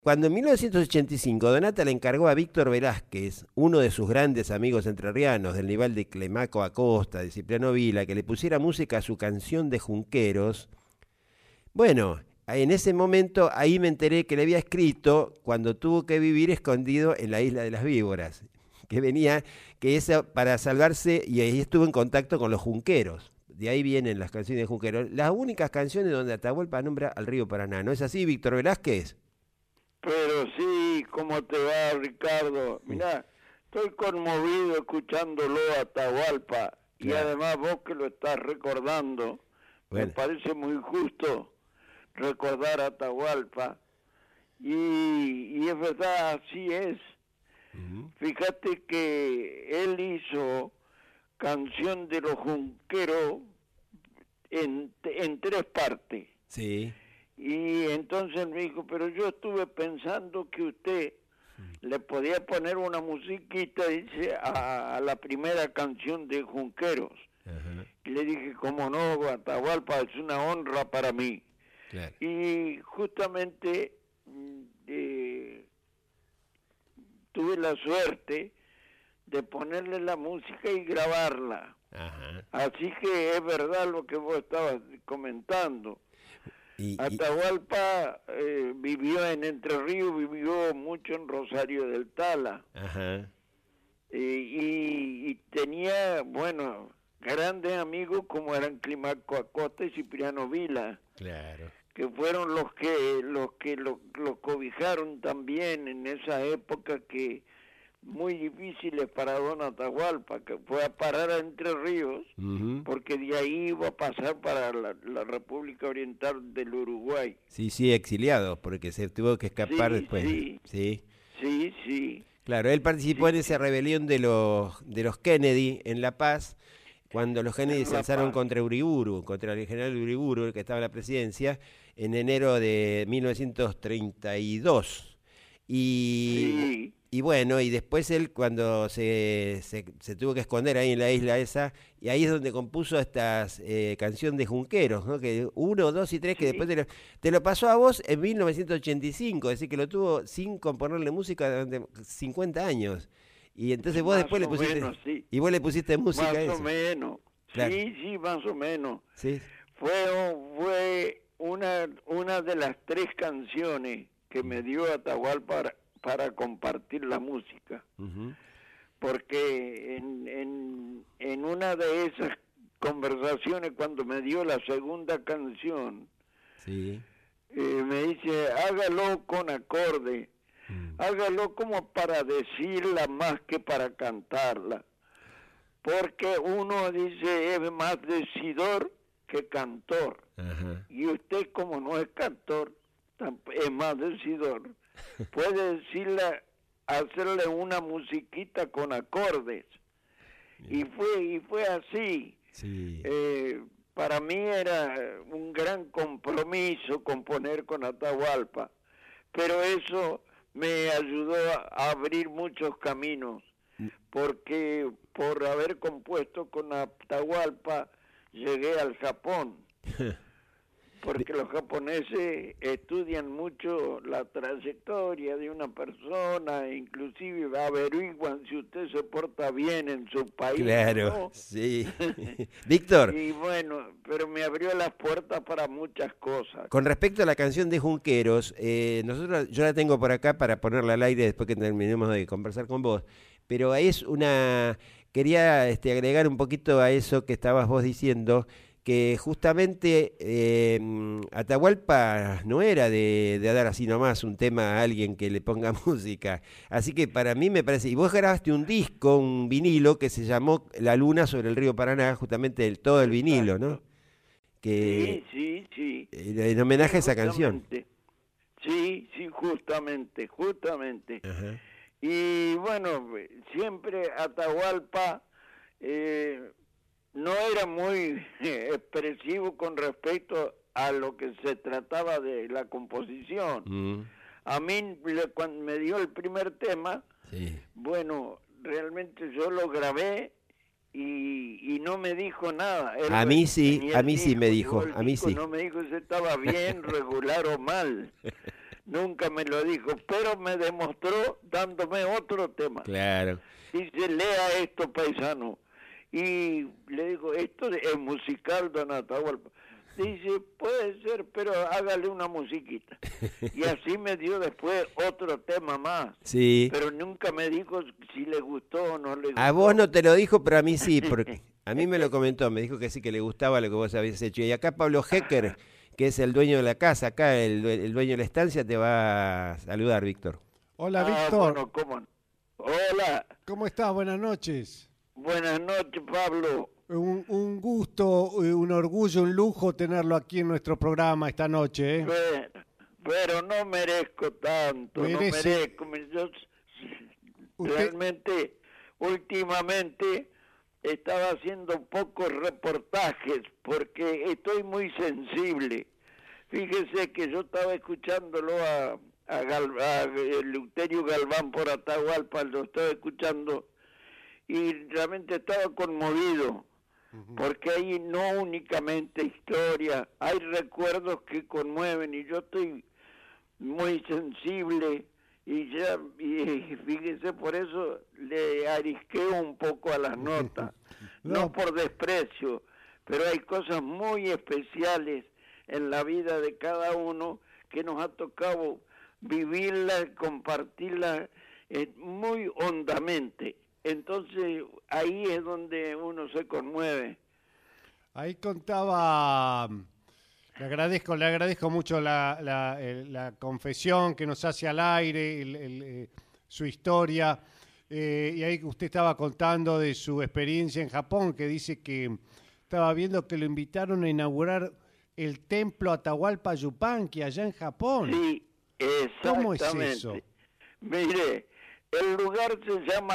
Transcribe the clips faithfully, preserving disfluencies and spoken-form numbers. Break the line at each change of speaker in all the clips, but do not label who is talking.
Cuando en mil novecientos ochenta y cinco Donata le encargó a Víctor Velázquez, uno de sus grandes amigos entrerrianos del nivel de Clemaco Acosta, de Cipriano Vila, que le pusiera música a su canción de Junqueros, bueno, en ese momento ahí me enteré que le había escrito cuando tuvo que vivir escondido en la Isla de las Víboras, que venía, que eso para salvarse, y ahí estuvo en contacto con los Junqueros. De ahí vienen las canciones de Junqueros, las únicas canciones donde Atahualpa nombra al río Paraná. ¿No es así, Víctor Velázquez?
Pero sí, ¿cómo te va, Ricardo? Mirá, estoy conmovido escuchándolo a Atahualpa, y
Claro.
además vos que lo estás recordando,
Bueno.
me parece muy justo recordar a Atahualpa, y, y es verdad, así es.
Uh-huh.
Fíjate que él hizo Canción de los Junqueros en, en tres partes.
Sí.
Y entonces me dijo, pero yo estuve pensando que usted le podía poner una musiquita, dice, a, a la primera canción de Junqueros.
Ajá.
Y le dije, cómo no, Atahualpa, es una honra para mí.
Claro.
Y justamente eh, tuve la suerte de ponerle la música y grabarla.
Ajá.
Así que es verdad lo que vos estabas comentando.
Y, y...
Atahualpa eh, vivió en Entre Ríos, vivió mucho en Rosario del Tala.
Ajá.
Eh, y, y tenía, bueno, grandes amigos como eran Clemaco Acosta y Cipriano Vila.
Claro.
Que fueron los que los que lo, lo cobijaron también en esa época que muy difíciles para don Atahualpa, que fue a parar a Entre Ríos, uh-huh. porque de ahí iba a pasar para la, la República Oriental del Uruguay.
Sí, sí, exiliado, porque se tuvo que escapar
sí,
después.
Sí,
sí,
sí, sí.
Claro, él participó sí, en esa rebelión de los de los Kennedy en La Paz, cuando los Kennedy se alzaron contra Uriburu, contra el general Uriburu, el que estaba en la presidencia, en enero de mil novecientos treinta y dos. Y...
Sí.
Y bueno, y después él cuando se, se, se tuvo que esconder ahí en la isla esa, y ahí es donde compuso estas eh, canción de Junqueros, ¿no? Que uno, dos y tres, que sí. después te lo, te lo pasó a vos en mil novecientos ochenta y cinco, es decir, que lo tuvo sin componerle música durante cincuenta años. Y entonces vos
más
después le pusiste
menos, sí.
y vos le pusiste música
más
a eso.
o menos, claro. sí, sí, más o menos.
Sí.
Fue, fue una, una de las tres canciones que me dio Atahualpa para para compartir la música, uh-huh. porque en, en, en una de esas conversaciones cuando me dio la segunda canción,
sí.
eh, me dice, hágalo con acorde, uh-huh. hágalo como para decirla más que para cantarla, porque uno dice es más decidor que cantor, uh-huh. y usted como no es cantor, es más decidor. Puede decirle, hacerle una musiquita con acordes. Y fue, y fue así.
Sí.
Eh, para mí era un gran compromiso componer con Atahualpa, pero eso me ayudó a abrir muchos caminos, porque por haber compuesto con Atahualpa llegué al Japón. Porque los japoneses estudian mucho la trayectoria de una persona, inclusive averiguan si usted se porta bien en su país.
Claro,
¿no?
Sí. Víctor.
Y bueno, pero me abrió las puertas para muchas cosas.
Con respecto a la canción de Junqueros, eh, nosotros, yo la tengo por acá para ponerla al aire después que terminemos de conversar con vos, pero es una... Quería este, agregar un poquito a eso que estabas vos diciendo, que justamente eh, Atahualpa no era de, de dar así nomás un tema a alguien que le ponga música, así que para mí me parece, y vos grabaste un disco, un vinilo que se llamó La Luna sobre el río Paraná, justamente el, todo el vinilo, ¿no? Que,
sí, sí, sí.
En homenaje a esa canción.
Sí, sí, justamente, justamente.
Ajá.
Y bueno, siempre Atahualpa... Eh, no era muy expresivo con respecto a lo que se trataba de la composición. Mm. A mí, cuando me dio el primer tema, sí. bueno, realmente yo lo grabé y, y no me dijo nada. Él
a mí sí, a mí
disco,
sí me dijo, a mí sí.
No me dijo si estaba bien, regular o mal. nunca me lo dijo, pero me demostró dándome otro tema.
Claro.
Dice, lea esto, paisano. Y le digo, esto es musical, don Atahualpa. Dice, puede ser, pero hágale una musiquita. Y así me dio después otro tema más.
Sí.
Pero nunca me dijo si le gustó o no le gustó.
A vos no te lo dijo, pero a mí sí, porque a mí me lo comentó, me dijo que sí, que le gustaba lo que vos habías hecho. Y acá Pablo Hecker, que es el dueño de la casa, acá el, el dueño de la estancia, te va a saludar, Víctor.
Hola,
Ah,
Víctor.
bueno, ¿cómo no? Hola,
¿Cómo estás? Buenas noches.
buenas noches, Pablo.
Un, un gusto, un orgullo, un lujo tenerlo aquí en nuestro programa esta noche, ¿eh?
Pero, pero no merezco tanto,
Merece-
no merezco. Yo
Usted-
realmente, últimamente, estaba haciendo pocos reportajes porque estoy muy sensible. Fíjese que yo estaba escuchándolo a, a, Gal- a Eleuterio Galván por Atahualpa, lo estaba escuchando y realmente estaba conmovido. Porque hay no únicamente historia, hay recuerdos que conmueven y yo estoy muy sensible y ya, y fíjese, por eso le arisqueo un poco a las notas, no.
No.
por desprecio, pero hay cosas muy especiales en la vida de cada uno que nos ha tocado vivirla, compartirla eh, muy hondamente. Entonces ahí es donde uno se conmueve.
Ahí contaba, le agradezco, le agradezco mucho la, la, el- la confesión que nos hace al aire, el- el, eh, su historia, eh, y ahí usted estaba contando de su experiencia en Japón, que dice que estaba viendo que lo invitaron a inaugurar el templo Atahualpa Yupanqui allá en Japón.
Sí,
¿Cómo es
exactamente.
eso?
Mire, el lugar se llama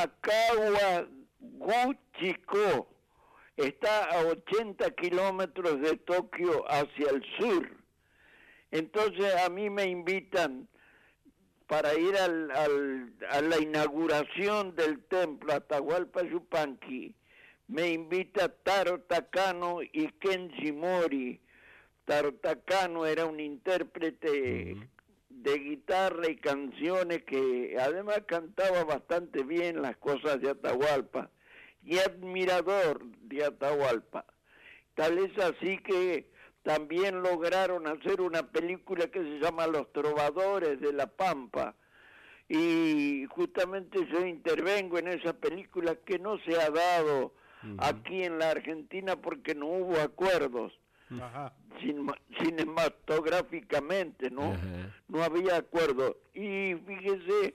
Kawaguchiko. Está a ochenta kilómetros de Tokio hacia el sur. Entonces a mí me invitan para ir al, al, a la inauguración del templo Atahualpa Yupanqui. Me invita Taro Takano y Kenji Mori. Taro Takano era un intérprete uh-huh. de guitarra y canciones que además cantaba bastante bien las cosas de Atahualpa y admirador de Atahualpa. Tal es así que también lograron hacer una película que se llama Los Trovadores de la Pampa y justamente yo intervengo en esa película que no se ha dado uh-huh. aquí en la Argentina porque no hubo acuerdos. Ajá. Sin, cinematográficamente, ¿no? Ajá. No había acuerdo. Y fíjese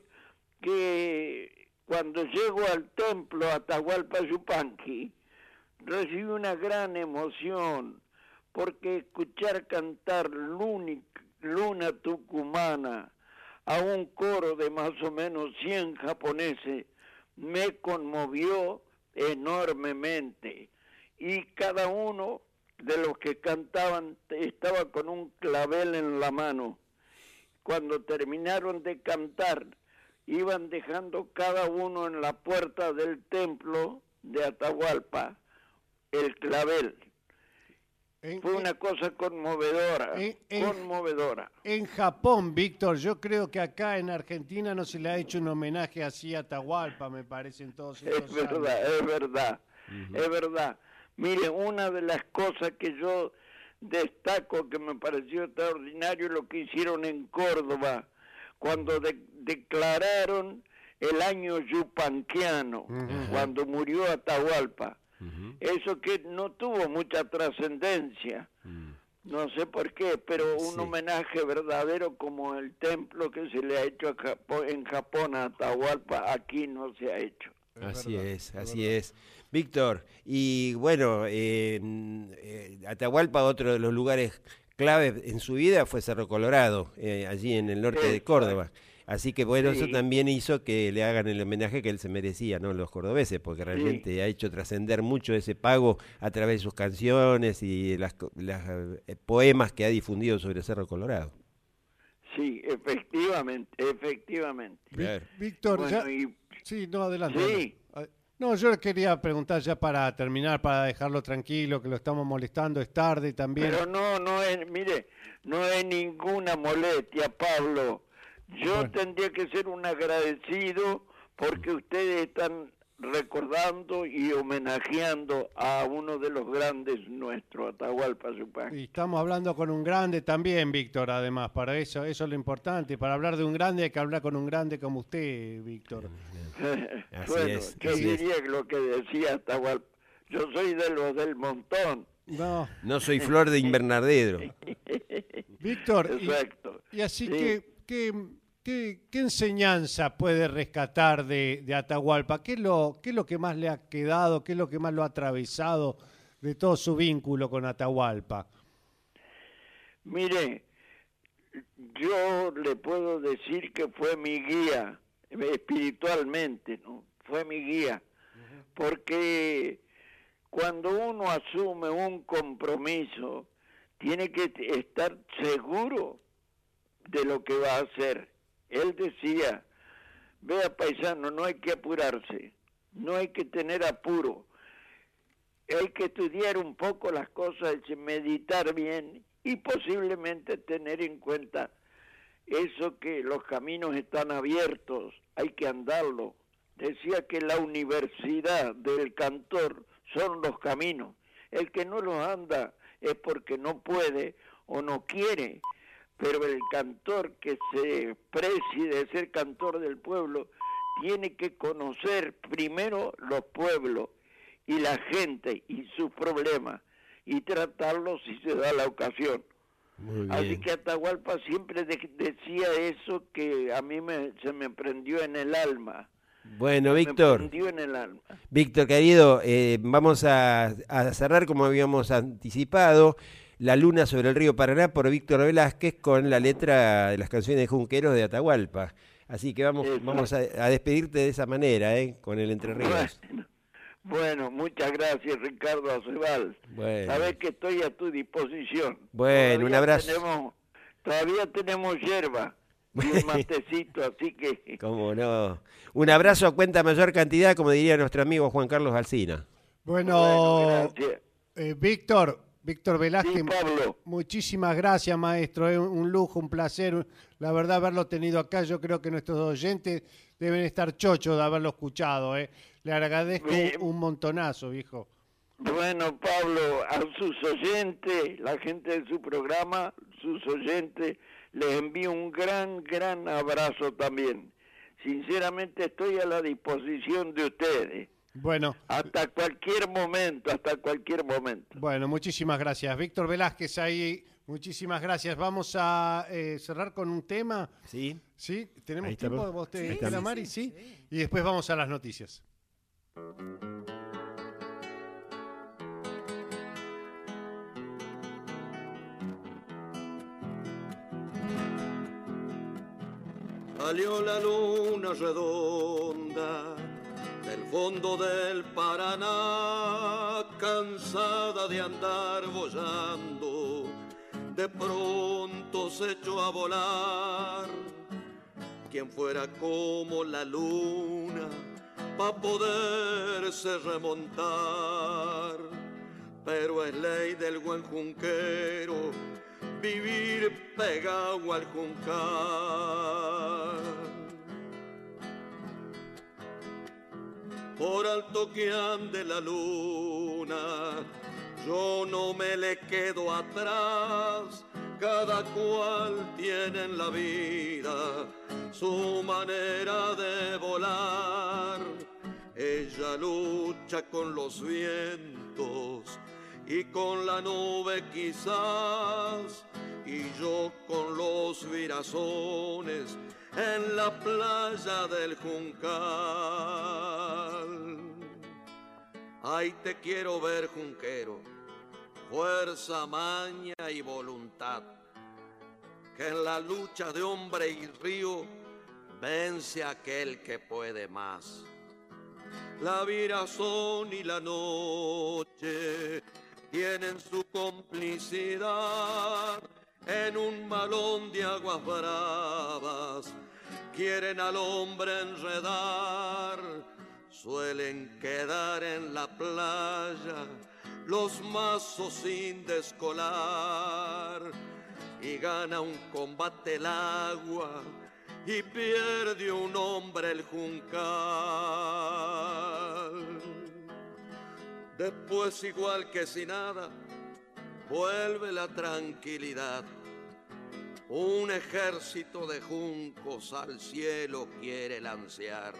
que cuando llego al templo Atahualpa Yupanqui, recibí una gran emoción, porque escuchar cantar Luni, Luna Tucumana a un coro de más o menos cien japoneses me conmovió enormemente. Y cada uno de los que cantaban estaba con un clavel en la mano. Cuando terminaron de cantar, iban dejando cada uno en la puerta del templo de Atahualpa el clavel. En, Fue una cosa conmovedora, en, en, conmovedora.
En Japón, Víctor, yo creo que acá en Argentina no se le ha hecho un homenaje así a Atahualpa, me parece, en todos estos
Es verdad,
años.
es verdad, uh-huh. es verdad. Mire, una de las cosas que yo destaco que me pareció extraordinario es lo que hicieron en Córdoba, cuando de, declararon el año yupanquiano, uh-huh. cuando murió Atahualpa. Uh-huh. Eso que no tuvo mucha trascendencia, uh-huh. no sé por qué, pero un sí. homenaje verdadero como el templo que se le ha hecho a Japón, en Japón a Atahualpa, aquí no se ha hecho.
Así
verdad,
es, así es. es. Víctor, y bueno, eh, eh, Atahualpa, otro de los lugares claves en su vida fue Cerro Colorado, eh, allí en el norte Exacto. de Córdoba. Así que bueno, sí. eso también hizo que le hagan el homenaje que él se merecía, ¿no? Los cordobeses, porque realmente sí. ha hecho trascender mucho ese pago a través de sus canciones y las, las eh, poemas que ha difundido sobre Cerro Colorado.
Sí, efectivamente, efectivamente.
Claro. Víctor, bueno, ya... y... sí, no, adelante.
Sí.
No, yo quería preguntar ya para terminar, para dejarlo tranquilo, que lo estamos molestando, es tarde también.
Pero no, no es, mire, no es ninguna molestia, Pablo. Yo
Bueno.
tendría que ser un agradecido porque ustedes están recordando y homenajeando a uno de los grandes nuestros, Atahualpa Yupanqui.
Y estamos hablando con un grande también, Víctor, además, para eso, eso es lo importante. Para hablar de un grande hay que hablar con un grande como usted, Víctor.
Así
Bueno,
es,
yo
así es.
diría que lo que decía Atahualpa. Yo soy de los del montón.
No,
No soy flor de invernadero.
Víctor, y,
Exacto.
y así
Sí.
que, ¿qué, qué, qué enseñanza puede rescatar de, de Atahualpa? ¿Qué es, lo, ¿Qué es lo que más le ha quedado? ¿Qué es lo que más lo ha atravesado de todo su vínculo con Atahualpa?
Mire, yo le puedo decir que fue mi guía, espiritualmente, ¿no? Fue mi guía. Porque cuando uno asume un compromiso, tiene que estar seguro de lo que va a hacer. Él decía, vea paisano, no hay que apurarse, no hay que tener apuro, hay que estudiar un poco las cosas, meditar bien y posiblemente tener en cuenta eso que los caminos están abiertos, hay que andarlo. Decía que la universidad del cantor son los caminos. El que no los anda es porque no puede o no quiere, pero el cantor que se precie de ser cantor del pueblo tiene que conocer primero los pueblos y la gente y sus problemas y tratarlos si se da la ocasión.
Muy bien.
Así que Atahualpa siempre de- decía eso que a mí me, se me prendió en el alma.
Bueno,
Me
Víctor,
prendió en el alma.
Víctor querido, eh, vamos a, a cerrar como habíamos anticipado, La Luna sobre el río Paraná por Víctor Velázquez con la letra de las canciones de Junqueros de Atahualpa. Así que vamos,
Eso.
vamos a, a despedirte de esa manera, ¿eh? Con el Entre Ríos.
Bueno, bueno, muchas gracias, Ricardo Acebal.
Bueno.
Sabes que estoy a tu disposición.
Bueno, un
Todavía
abrazo.
Tenemos, todavía tenemos hierba y un matecito, así que...
Cómo no. Un abrazo a cuenta mayor cantidad, como diría nuestro amigo Juan Carlos Alsina.
Bueno,
Bueno, gracias.
eh, Víctor, Víctor Velázquez,
Sí, Pablo.
muchísimas gracias, maestro. Es un lujo, un placer. La verdad, haberlo tenido acá, yo creo que nuestros oyentes deben estar chochos de haberlo escuchado. ¿eh? Le agradezco
Bien.
un, un montonazo, viejo.
Bueno, Pablo, a sus oyentes, la gente de su programa, sus oyentes, les envío un gran, gran abrazo también. Sinceramente estoy a la disposición de ustedes.
Bueno,
Hasta cualquier momento, hasta cualquier momento.
bueno, muchísimas gracias. Víctor Velázquez ahí, muchísimas gracias. Vamos a eh, cerrar con un tema.
¿Sí?
¿Sí? ¿Tenemos
Ahí está,
tiempo?
¿no?
¿Vos te,
Sí,
te la
sí,
Mari? ¿Sí? Y después vamos a las noticias.
Salió la luna redonda del fondo del Paraná, cansada de andar boyando, de pronto se echó a volar. Quien fuera como la luna pa' poderse remontar, pero es ley del buen junquero vivir pegado al juncal. Por alto que ande la luna, yo no me le quedo atrás. Cada cual tiene en la vida su manera de volar. Ella lucha con los vientos y con la nube quizás, y yo con los virazones en la playa del Juncal. Ay, te quiero ver, junquero, fuerza, maña y voluntad, que en la lucha de hombre y río vence aquel que puede más. La virazón y la noche tienen su complicidad en un malón de aguas bravas, quieren al hombre enredar, suelen quedar en la playa los mazos sin descolar, y gana un combate el agua y pierde un hombre el juncal. Después, igual que si nada, vuelve la tranquilidad. Un ejército de juncos al cielo quiere lancear.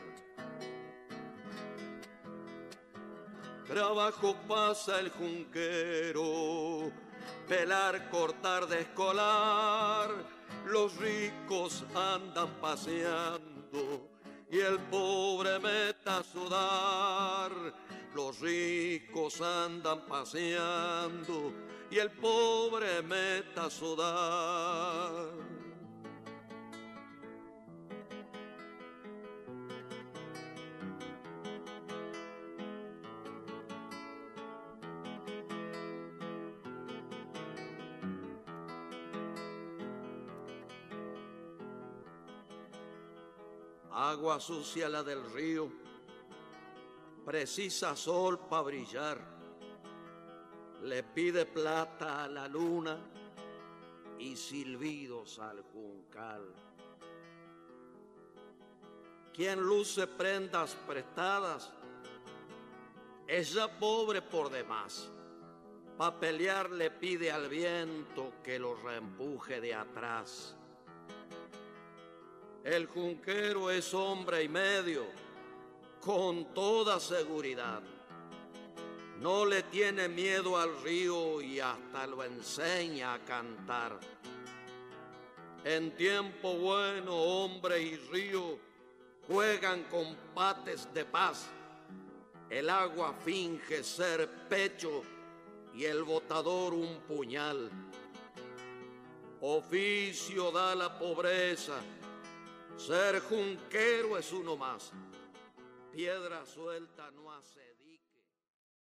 Trabajo pasa el junquero, pelar, cortar, descolar. Los ricos andan paseando y el pobre meta a sudar. Los ricos andan paseando y el pobre meta a sudar. Agua sucia la del río, precisa sol para brillar. Le pide plata a la luna y silbidos al juncal. Quien luce prendas prestadas es ya pobre por demás. Pa' pelear le pide al viento que lo reempuje de atrás. El junquero es hombre y medio, con toda seguridad. No le tiene miedo al río y hasta lo enseña a cantar. En tiempo bueno, hombre y río juegan combates de paz. El agua finge ser pecho y el botador un puñal. Oficio da la pobreza, ser junquero es uno más. Piedra suelta no hace dique.